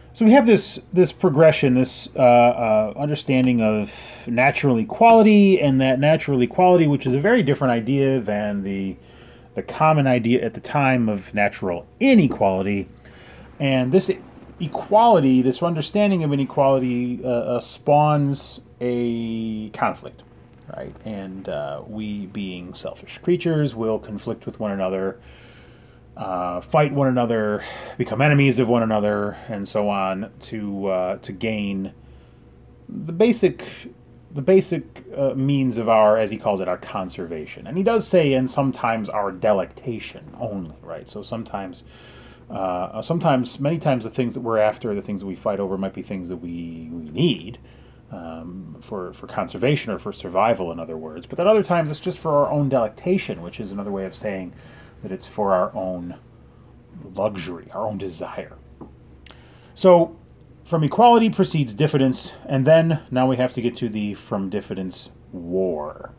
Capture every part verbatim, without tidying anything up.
So we have this this progression, this uh, uh, understanding of natural equality, and that natural equality, which is a very different idea than the the common idea at the time of natural inequality. And this equality, this understanding of inequality, uh, uh, spawns a conflict, right? And uh, we, being selfish creatures, will conflict with one another, uh, fight one another, become enemies of one another, and so on to uh, to gain the basic the basic uh, means of our, as he calls it, our conservation. And he does say, and sometimes our delectation only, right? So sometimes, uh, sometimes, many times, the things that we're after, the things that we fight over, might be things that we we need. Um, for, for conservation or for survival, in other words. But then other times it's just for our own delectation, which is another way of saying that it's for our own luxury, our own desire. So from equality proceeds diffidence, and then now we have to get to the from diffidence war.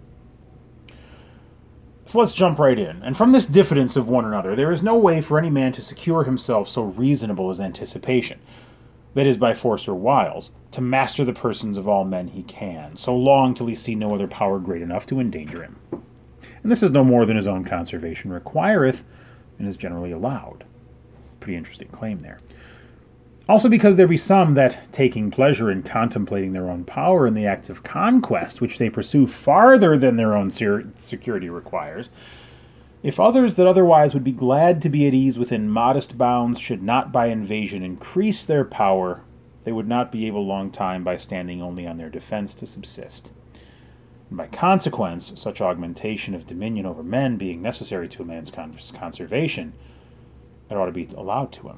So let's jump right in. And from this diffidence of one another, there is no way for any man to secure himself so reasonable as anticipation, that is, by force or wiles, to master the persons of all men he can, so long till he see no other power great enough to endanger him. And this is no more than his own conservation requireth, and is generally allowed. Pretty interesting claim there. Also because there be some that, taking pleasure in contemplating their own power in the acts of conquest, which they pursue farther than their own security requires, if others that otherwise would be glad to be at ease within modest bounds should not by invasion increase their power, they would not be able long time by standing only on their defense to subsist. And by consequence, such augmentation of dominion over men being necessary to a man's conservation, it ought to be allowed to him.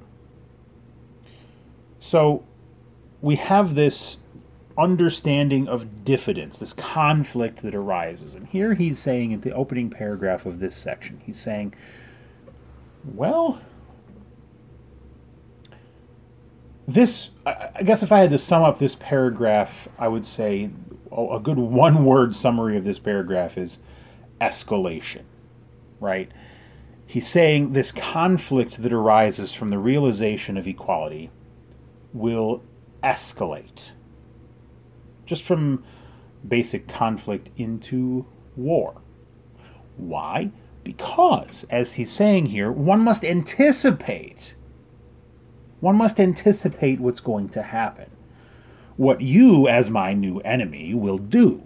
So we have this understanding of diffidence, this conflict that arises. And here he's saying in the opening paragraph of this section, he's saying, well, this, I guess if I had to sum up this paragraph, I would say a good one-word summary of this paragraph is escalation, right? He's saying this conflict that arises from the realization of equality will escalate. Just from basic conflict into war. Why? Because, as he's saying here, one must anticipate. One must anticipate what's going to happen. What you, as my new enemy, will do.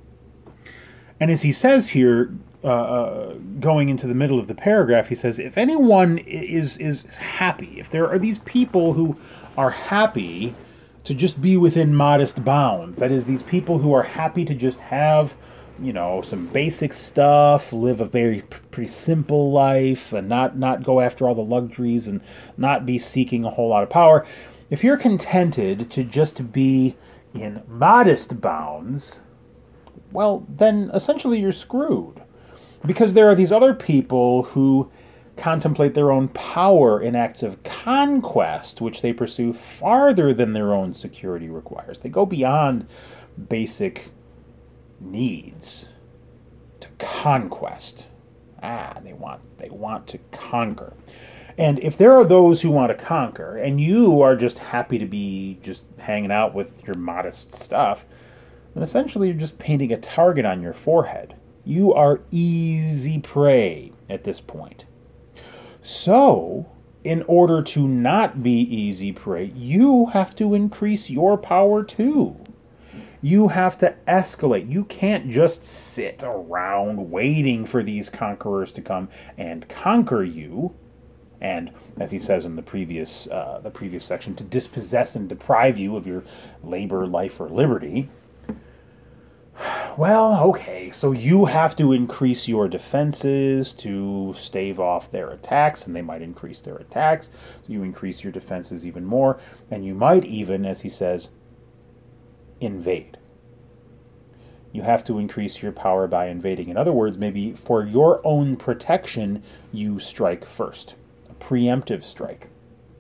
And as he says here, uh, going into the middle of the paragraph, he says, if anyone is, is happy, if there are these people who are happy to just be within modest bounds. That is, these people who are happy to just have, you know, some basic stuff, live a very p- pretty simple life, and not, not go after all the luxuries, and not be seeking a whole lot of power. If you're contented to just be in modest bounds, well, then essentially you're screwed. Because there are these other people who contemplate their own power in acts of conquest, which they pursue farther than their own security requires. They go beyond basic needs to conquest. Ah, they want they want to conquer. And if there are those who want to conquer, and you are just happy to be just hanging out with your modest stuff, then essentially you're just painting a target on your forehead. You are easy prey at this point. So, in order to not be easy prey, you have to increase your power too. You have to escalate. You can't just sit around waiting for these conquerors to come and conquer you. And, as he says in the previous uh, the previous section, to dispossess and deprive you of your labor, life, or liberty. Well, okay, so you have to increase your defenses to stave off their attacks, and they might increase their attacks, so you increase your defenses even more, and you might even, as he says, invade. You have to increase your power by invading. In other words, maybe for your own protection, you strike first. A preemptive strike.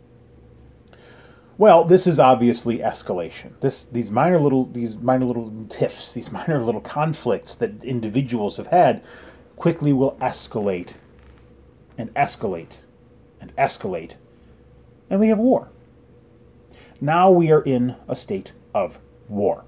Well, this is obviously escalation. This, these minor little, these minor little tiffs, these minor little conflicts that individuals have had, quickly will escalate, and escalate, and escalate, and we have war. Now we are in a state of war.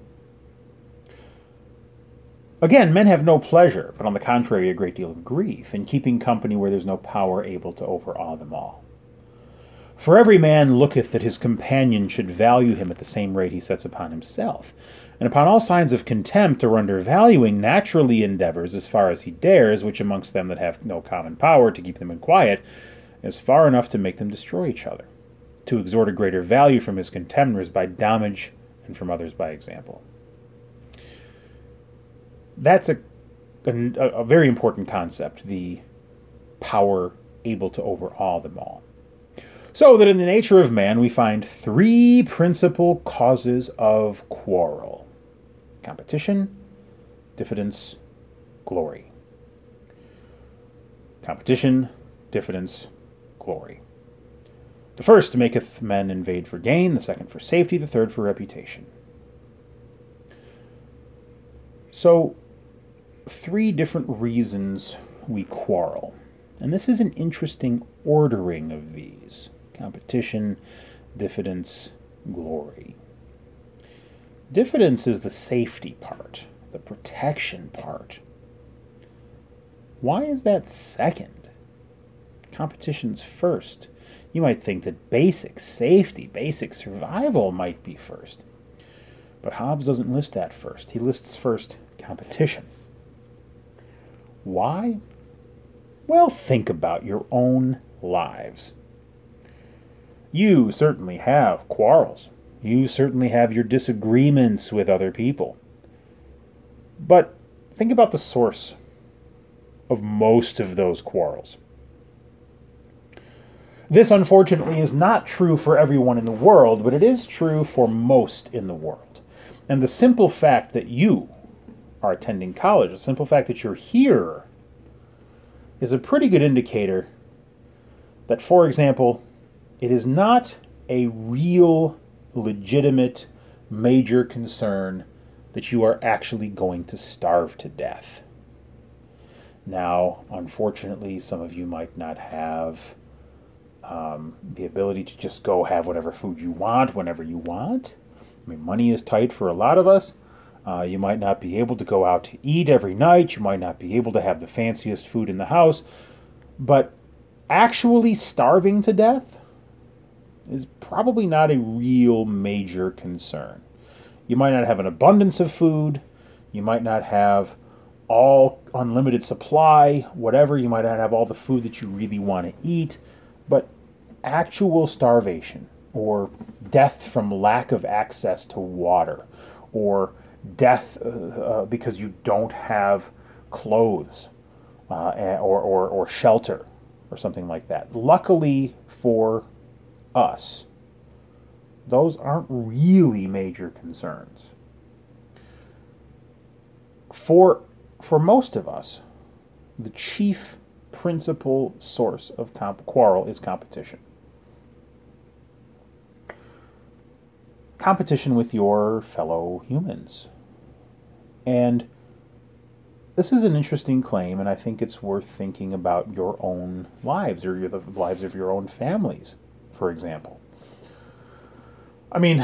Again, men have no pleasure, but on the contrary, a great deal of grief, in keeping company where there's no power able to overawe them all. For every man looketh that his companion should value him at the same rate he sets upon himself, and upon all signs of contempt or undervaluing naturally endeavors, as far as he dares, which amongst them that have no common power to keep them in quiet, is far enough to make them destroy each other, to extort a greater value from his contemners by damage, and from others by example. That's a, a, a very important concept, the power able to overawe them all. So that in the nature of man we find three principal causes of quarrel: competition, diffidence, glory. Competition, diffidence, glory. The first maketh men invade for gain, the second for safety, the third for reputation. So, three different reasons we quarrel. And this is an interesting ordering of these: competition, diffidence, glory. Diffidence is the safety part, the protection part. Why is that second? Competition's first. You might think that basic safety, basic survival might be first. But Hobbes doesn't list that first. He lists first competition. Why? Well, think about your own lives. You certainly have quarrels. You certainly have your disagreements with other people. But think about the source of most of those quarrels. This, unfortunately, is not true for everyone in the world, but it is true for most in the world. And the simple fact that you are attending college, the simple fact that you're here, is a pretty good indicator that, for example, it is not a real, legitimate, major concern that you are actually going to starve to death. Now, unfortunately, some of you might not have um, the ability to just go have whatever food you want whenever you want. I mean, money is tight for a lot of us. Uh, you might not be able to go out to eat every night. You might not be able to have the fanciest food in the house. But actually starving to death is probably not a real major concern. You might not have an abundance of food. You might not have all unlimited supply, whatever. You might not have all the food that you really want to eat. But actual starvation, or death from lack of access to water, or death uh, uh, because you don't have clothes uh, or, or, or shelter or something like that. Luckily for us, those aren't really major concerns. For, for most of us, the chief principal source of comp- quarrel is competition. Competition with your fellow humans. And this is an interesting claim, and I think it's worth thinking about your own lives, or your, the lives of your own families, for example. I mean,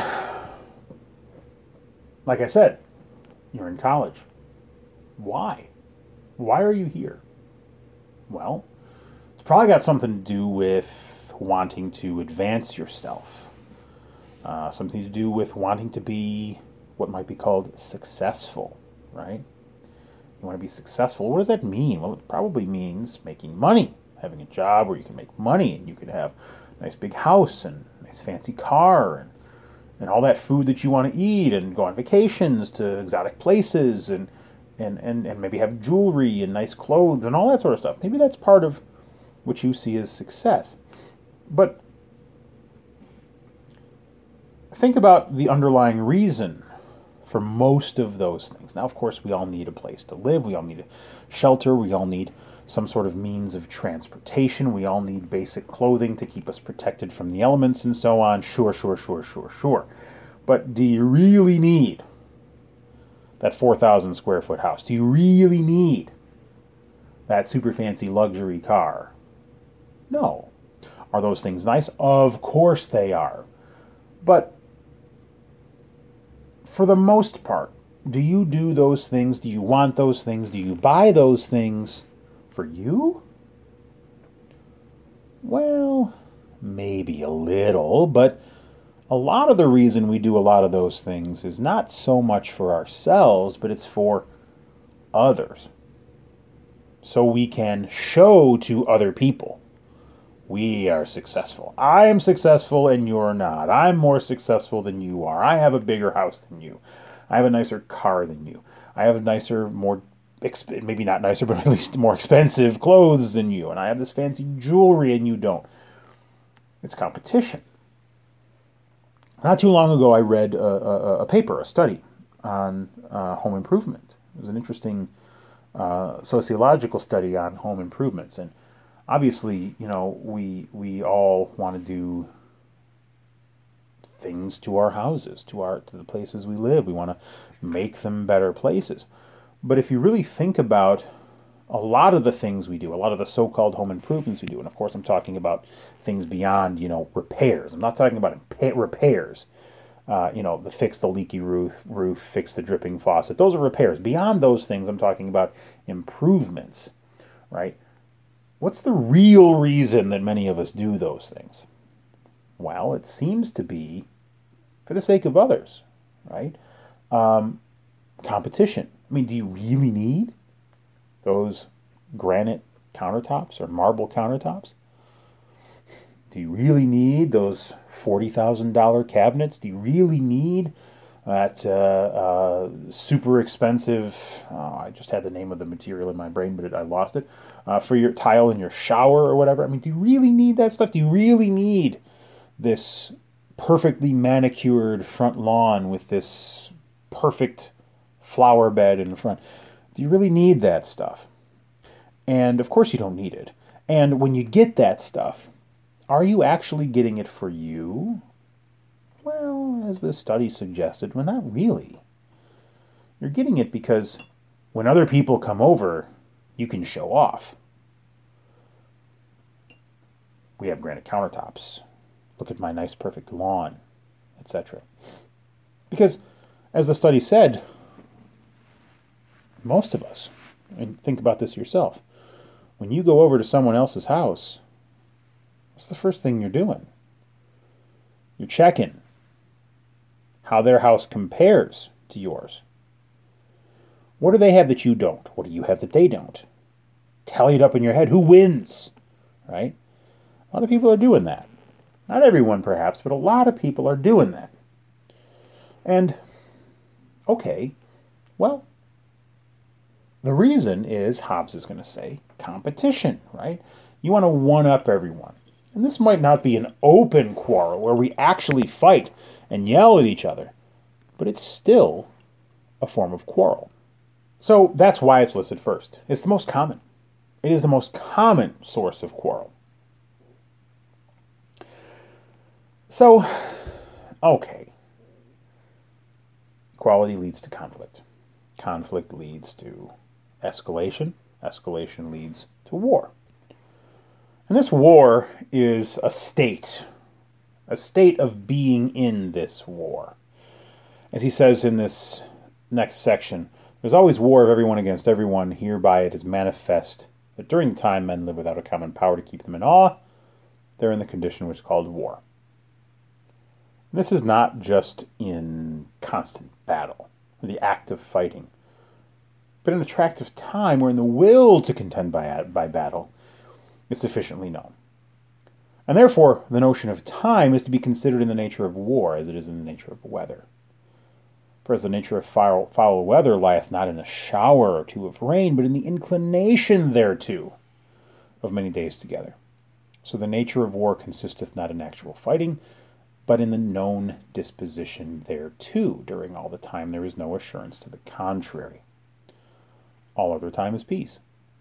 like I said, you're in college. Why? Why are you here? Well, it's probably got something to do with wanting to advance yourself. Uh, something to do with wanting to be what might be called successful, right? You want to be successful. What does that mean? Well, it probably means making money, having a job where you can make money and you can have a nice big house and a nice fancy car and, and all that food that you want to eat, and go on vacations to exotic places, and, and, and, and maybe have jewelry and nice clothes and all that sort of stuff. Maybe that's part of what you see as success. But think about the underlying reason for most of those things. Now, of course, we all need a place to live. We all need a shelter. We all need some sort of means of transportation. We all need basic clothing to keep us protected from the elements and so on. Sure, sure, sure, sure, sure. But do you really need that four thousand square foot house? Do you really need that super fancy luxury car? No. Are those things nice? Of course they are. But for the most part, do you do those things? Do you want those things? Do you buy those things for you? Well, maybe a little, but a lot of the reason we do a lot of those things is not so much for ourselves, but it's for others. So we can show to other people we are successful. I am successful and you're not. I'm more successful than you are. I have a bigger house than you. I have a nicer car than you. I have a nicer, more, exp- maybe not nicer, but at least more expensive clothes than you. And I have this fancy jewelry and you don't. It's competition. Not too long ago, I read a, a, a paper, a study on uh, home improvement. It was an interesting uh, sociological study on home improvements. And obviously, you know, we we all want to do things to our houses, to our to the places we live. We want to make them better places. But if you really think about a lot of the things we do, a lot of the so-called home improvements we do, and of course I'm talking about things beyond, you know, repairs. I'm not talking about repairs. Uh, you know, the fix the leaky roof, roof, fix the dripping faucet. Those are repairs. Beyond those things, I'm talking about improvements, right? What's the real reason that many of us do those things? Well, it seems to be for the sake of others, right? Um, competition. I mean, do you really need those granite countertops or marble countertops? Do you really need those forty thousand dollars cabinets? Do you really need that uh, uh, super expensive, oh, I just had the name of the material in my brain, but it, I lost it, uh, for your tile in your shower or whatever? I mean, do you really need that stuff? Do you really need this perfectly manicured front lawn with this perfect flower bed in front? Do you really need that stuff? And of course you don't need it. And when you get that stuff, are you actually getting it for you? Well, as this study suggested, well, not really. You're getting it because when other people come over, you can show off. We have granite countertops. Look at my nice, perfect lawn, et cetera. Because, as the study said, most of us, and think about this yourself, when you go over to someone else's house, what's the first thing you're doing? You're checking how their house compares to yours. What do they have that you don't? What do you have that they don't? Tally it up in your head. Who wins? Right? A lot of people are doing that. Not everyone, perhaps, but a lot of people are doing that. And, okay, well, the reason is, Hobbes is going to say, competition, right? You want to one-up everyone. And this might not be an open quarrel where we actually fight and yell at each other, but it's still a form of quarrel. So that's why it's listed first. It's the most common. It is the most common source of quarrel. So, okay. Equality leads to conflict. Conflict leads to escalation. Escalation leads to war. And this war is a state, a state of being in this war. As he says in this next section, there's always war of everyone against everyone. Hereby it is manifest that during the time men live without a common power to keep them in awe, they're in the condition which is called war. This is not just in constant battle, or the act of fighting, but in a tract of time wherein the will to contend by, by battle is sufficiently known. And therefore, the notion of time is to be considered in the nature of war as it is in the nature of weather. For as the nature of foul, foul weather lieth not in a shower or two of rain, but in the inclination thereto of many days together. So the nature of war consisteth not in actual fighting, but in the known disposition thereto. During all the time there is no assurance to the contrary. All other time is peace.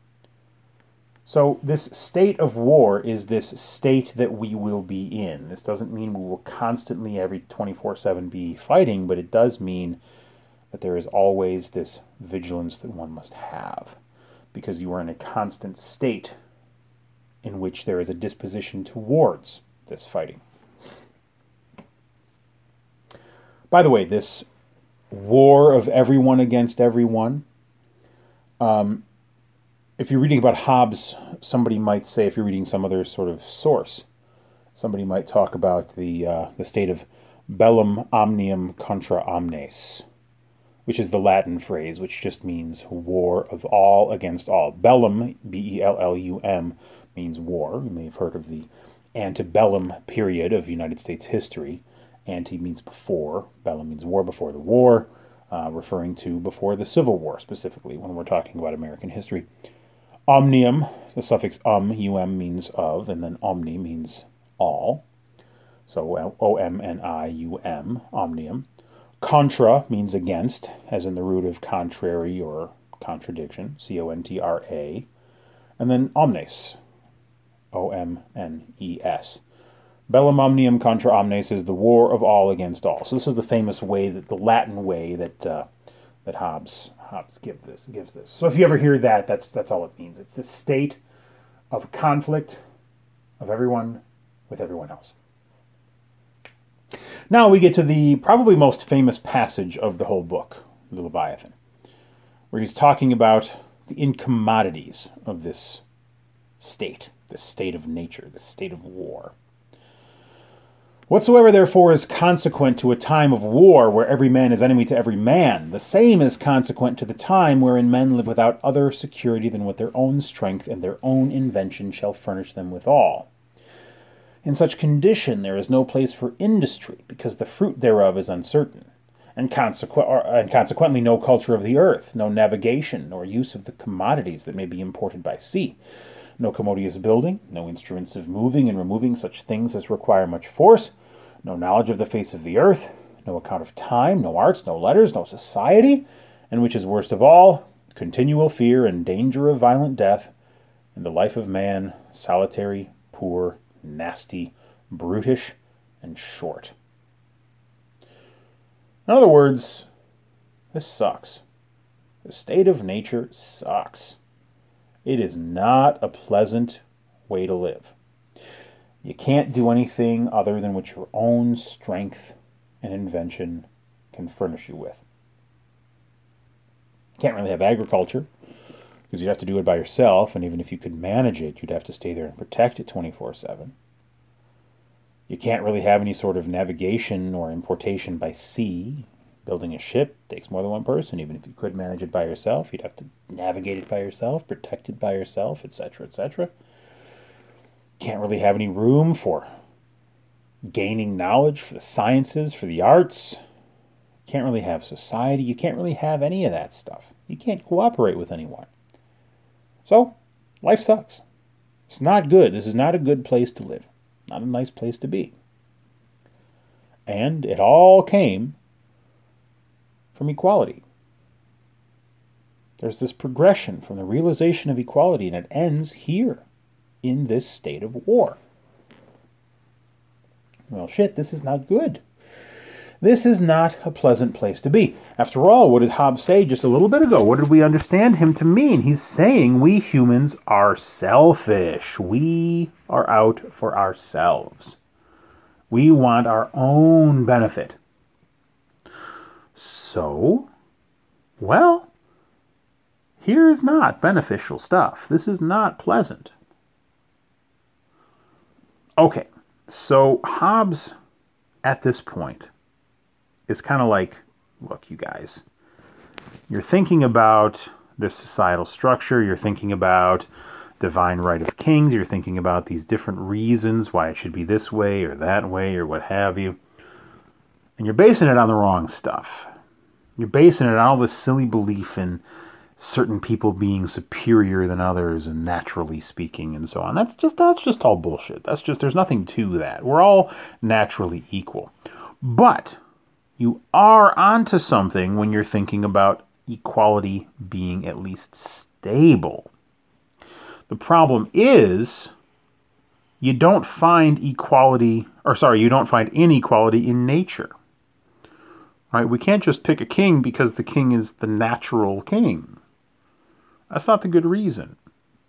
So this state of war is this state that we will be in. This doesn't mean we will constantly every twenty-four seven be fighting, but it does mean that there is always this vigilance that one must have, because you are in a constant state in which there is a disposition towards this fighting. By the way, this war of everyone against everyone. Um, if you're reading about Hobbes, somebody might say, if you're reading some other sort of source, somebody might talk about the uh, the state of bellum omnium contra omnes, which is the Latin phrase, which just means war of all against all. Bellum, B E L L U M, means war. You may have heard of the antebellum period of United States history. Ante means before. Bellum means war, before the war, uh, referring to before the Civil War, specifically, when we're talking about American history. Omnium, the suffix um, um means of, and then omni means all. So O M N I U M, omnium. Contra means against, as in the root of contrary or contradiction, C O N T R A. And then omnes, O M N E S. Bellum omnium contra omnes is the war of all against all. So this is the famous way, that the Latin way that uh, that Hobbes Hobbes gives this gives this. So if you ever hear that, that's that's all it means. It's the state of conflict of everyone with everyone else. Now we get to the probably most famous passage of the whole book, the Leviathan, where he's talking about the incommodities of this state, this state of nature, this state of war. Whatsoever therefore is consequent to a time of war where every man is enemy to every man, the same is consequent to the time wherein men live without other security than what their own strength and their own invention shall furnish them withal. In such condition there is no place for industry, because the fruit thereof is uncertain, and, consequ- or, and consequently no culture of the earth, no navigation, nor use of the commodities that may be imported by sea, no commodious building, no instruments of moving and removing such things as require much force, no knowledge of the face of the earth, no account of time, no arts, no letters, no society, and which is worst of all, continual fear and danger of violent death, and the life of man solitary, poor, nasty, brutish, and short. In other words, this sucks. The state of nature sucks. It is not a pleasant way to live. You can't do anything other than what your own strength and invention can furnish you with. You can't really have agriculture, because you'd have to do it by yourself, and even if you could manage it, you'd have to stay there and protect it twenty-four seven. You can't really have any sort of navigation or importation by sea. Building a ship takes more than one person. Even if you could manage it by yourself, you'd have to navigate it by yourself, protect it by yourself, et cetera, et cetera. Can't really have any room for gaining knowledge, for the sciences, for the arts. Can't really have society. You can't really have any of that stuff. You can't cooperate with anyone. So, life sucks. It's not good. This is not a good place to live. Not a nice place to be. And it all came from equality. There's this progression from the realization of equality, and it ends here, in this state of war. Well, shit, this is not good. This is not a pleasant place to be. After all, what did Hobbes say just a little bit ago? What did we understand him to mean? He's saying we humans are selfish. We are out for ourselves. We want our own benefit. So, well, here is not beneficial stuff. This is not pleasant. Okay, so Hobbes, at this point, is kind of like, look, you guys, you're thinking about this societal structure, you're thinking about divine right of kings, you're thinking about these different reasons why it should be this way or that way or what have you, and you're basing it on the wrong stuff. You're basing it on all this silly belief in certain people being superior than others, and naturally speaking, and so on. That's just that's just all bullshit. That's just, there's nothing to that. We're all naturally equal. But you are onto something when you're thinking about equality being at least stable. The problem is, you don't find equality, or sorry, you don't find inequality in nature. Right? We can't just pick a king because the king is the natural king. That's not the good reason.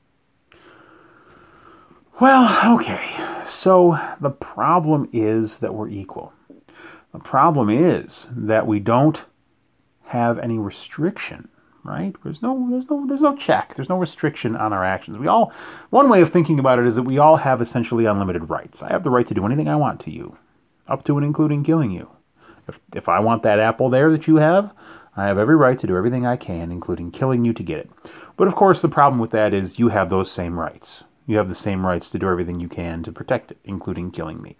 Well, okay. So the problem is that we're equal. The problem is that we don't have any restriction, right? There's no, there's no, there's no check. There's no restriction on our actions. We all, one way of thinking about it is that we all have essentially unlimited rights. I have the right to do anything I want to you, up to and including killing you. If if I want that apple there that you have, I have every right to do everything I can, including killing you to get it. But of course, the problem with that is you have those same rights. You have the same rights to do everything you can to protect it, including killing me.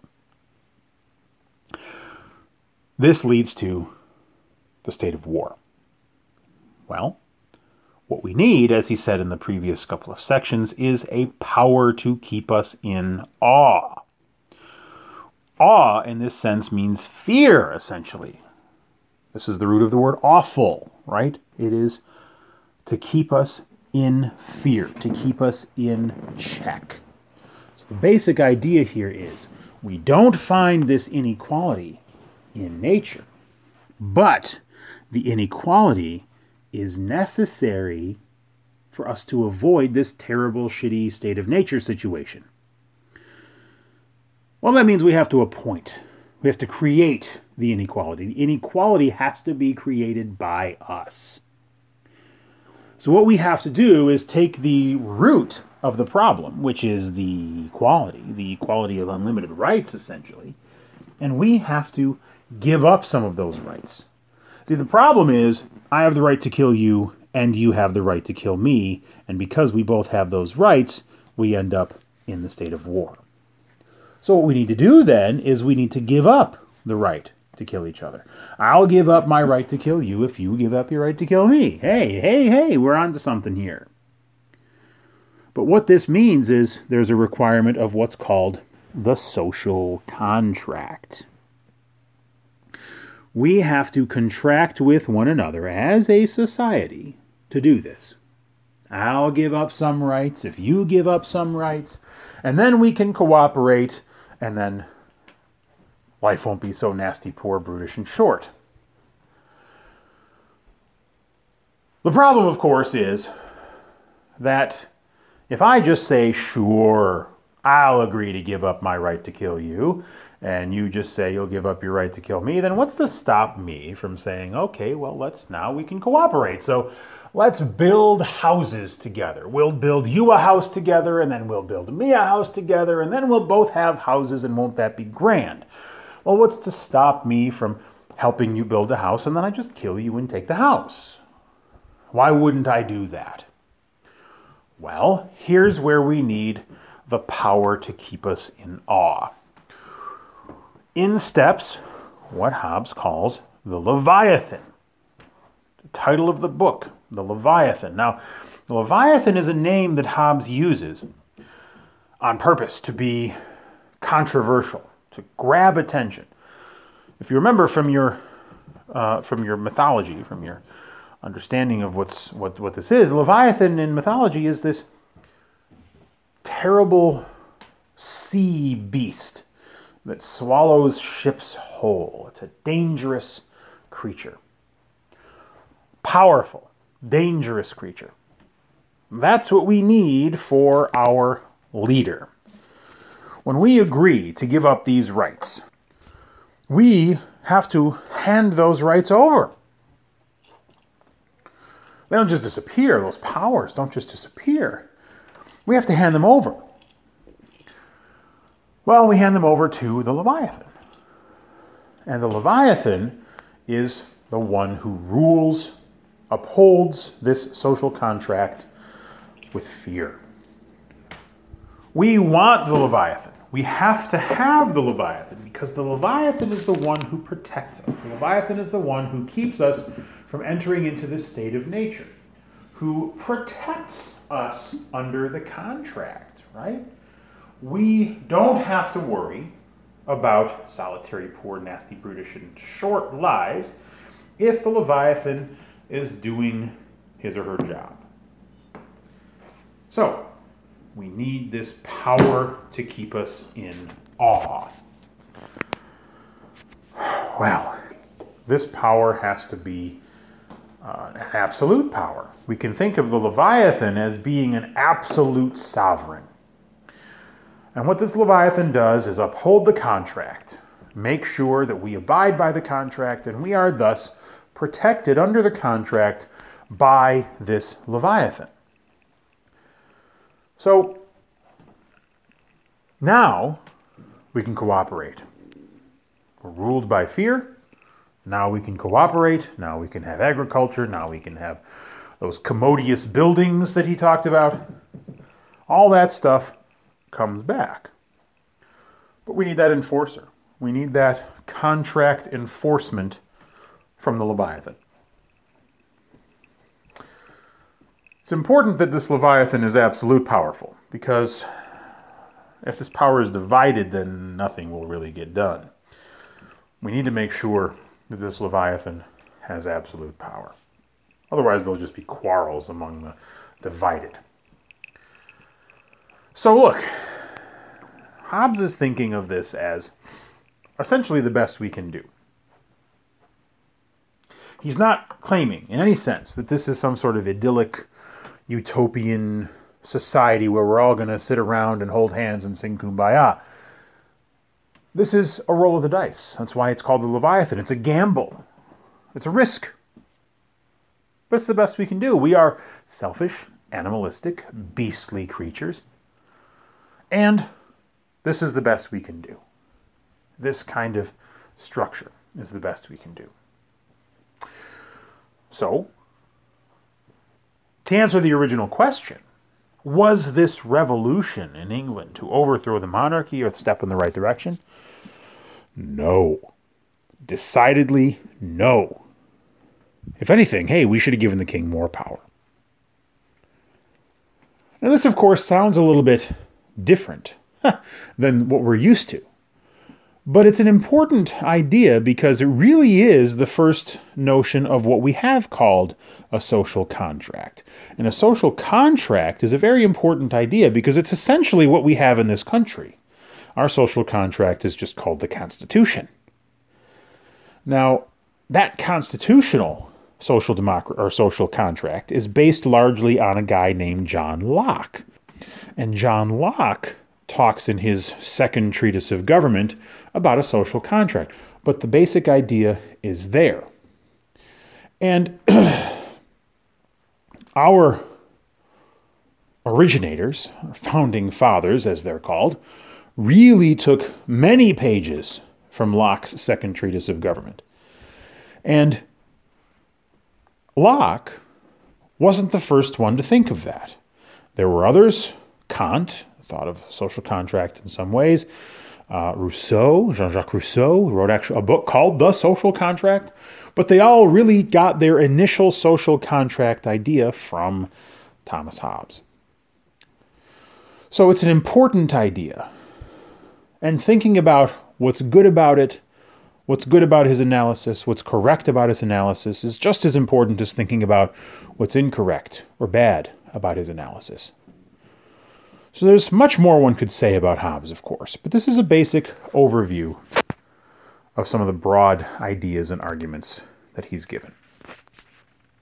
This leads to the state of war. Well, what we need, as he said in the previous couple of sections, is a power to keep us in awe. Awe, in this sense, means fear, essentially. This is the root of the word awful, right? It is to keep us in fear, to keep us in check. So the basic idea here is we don't find this inequality in nature, but the inequality is necessary for us to avoid this terrible, shitty state of nature situation. Well, that means we have to appoint. We have to create the inequality. The inequality has to be created by us. So what we have to do is take the root of the problem, which is the equality, the equality of unlimited rights, essentially, and we have to give up some of those rights. See, the problem is I have the right to kill you, and you have the right to kill me, and because we both have those rights, we end up in the state of war. So what we need to do then is we need to give up the right to kill each other. I'll give up my right to kill you if you give up your right to kill me. Hey, hey, hey, we're on to something here. But what this means is there's a requirement of what's called the social contract. We have to contract with one another as a society to do this. I'll give up some rights if you give up some rights, and then we can cooperate, and then life won't be so nasty, poor, brutish, and short. The problem, of course, is that if I just say, sure, I'll agree to give up my right to kill you, and you just say you'll give up your right to kill me, then what's to stop me from saying, okay, well, let's now we can cooperate. So let's build houses together. We'll build you a house together, and then we'll build me a house together, and then we'll both have houses, and won't that be grand? Well, what's to stop me from helping you build a house, and then I just kill you and take the house? Why wouldn't I do that? Well, here's where we need the power to keep us in awe. In steps what Hobbes calls the Leviathan. The title of the book, the Leviathan. Now, the Leviathan is a name that Hobbes uses on purpose to be controversial, to grab attention. If you remember from your uh, from your mythology, from your understanding of what's what, what this is, Leviathan in mythology is this terrible sea beast that swallows ships whole. It's a dangerous creature. Powerful, dangerous creature. That's what we need for our leader. When we agree to give up these rights, we have to hand those rights over. They don't just disappear. Those powers don't just disappear. We have to hand them over. Well, we hand them over to the Leviathan. And the Leviathan is the one who rules, upholds this social contract with fear. We want the Leviathan. We have to have the Leviathan because the Leviathan is the one who protects us. The Leviathan is the one who keeps us from entering into this state of nature, who protects us under the contract, right? We don't have to worry about solitary, poor, nasty, brutish, and short lives if the Leviathan is doing his or her job. So, we need this power to keep us in awe. Well, this power has to be uh, an absolute power. We can think of the Leviathan as being an absolute sovereign. And what this Leviathan does is uphold the contract, make sure that we abide by the contract, and we are thus protected under the contract by this Leviathan. So now we can cooperate. We're ruled by fear. Now we can cooperate. Now we can have agriculture. Now we can have those commodious buildings that he talked about. All that stuff comes back. But we need that enforcer. We need that contract enforcement from the Leviathan. It's important that this Leviathan is absolute powerful, because if this power is divided, then nothing will really get done. We need to make sure that this Leviathan has absolute power. Otherwise, there'll just be quarrels among the divided. So look, Hobbes is thinking of this as essentially the best we can do. He's not claiming in any sense that this is some sort of idyllic, utopian society where we're all going to sit around and hold hands and sing Kumbaya. This is a roll of the dice. That's why it's called the Leviathan. It's a gamble. It's a risk. But it's the best we can do. We are selfish, animalistic, beastly creatures. And this is the best we can do. This kind of structure is the best we can do. So, to answer the original question, was this revolution in England to overthrow the monarchy or step in the right direction? No. Decidedly no. If anything, hey, we should have given the king more power. Now this, of course, sounds a little bit different than what we're used to. But it's an important idea because it really is the first notion of what we have called a social contract. And a social contract is a very important idea because it's essentially what we have in this country. Our social contract is just called the Constitution. Now, that constitutional social democracy or social contract is based largely on a guy named John Locke. And John Locke talks in his second treatise of government about a social contract. But the basic idea is there. And our originators, founding fathers as they're called, really took many pages from Locke's second treatise of government. And Locke wasn't the first one to think of that. There were others. Kant thought of social contract in some ways. Uh, Rousseau, Jean-Jacques Rousseau, wrote actually a book called The Social Contract. But they all really got their initial social contract idea from Thomas Hobbes. So it's an important idea. And thinking about what's good about it, what's good about his analysis, what's correct about his analysis is just as important as thinking about what's incorrect or bad about his analysis. So there's much more one could say about Hobbes, of course, but this is a basic overview of some of the broad ideas and arguments that he's given.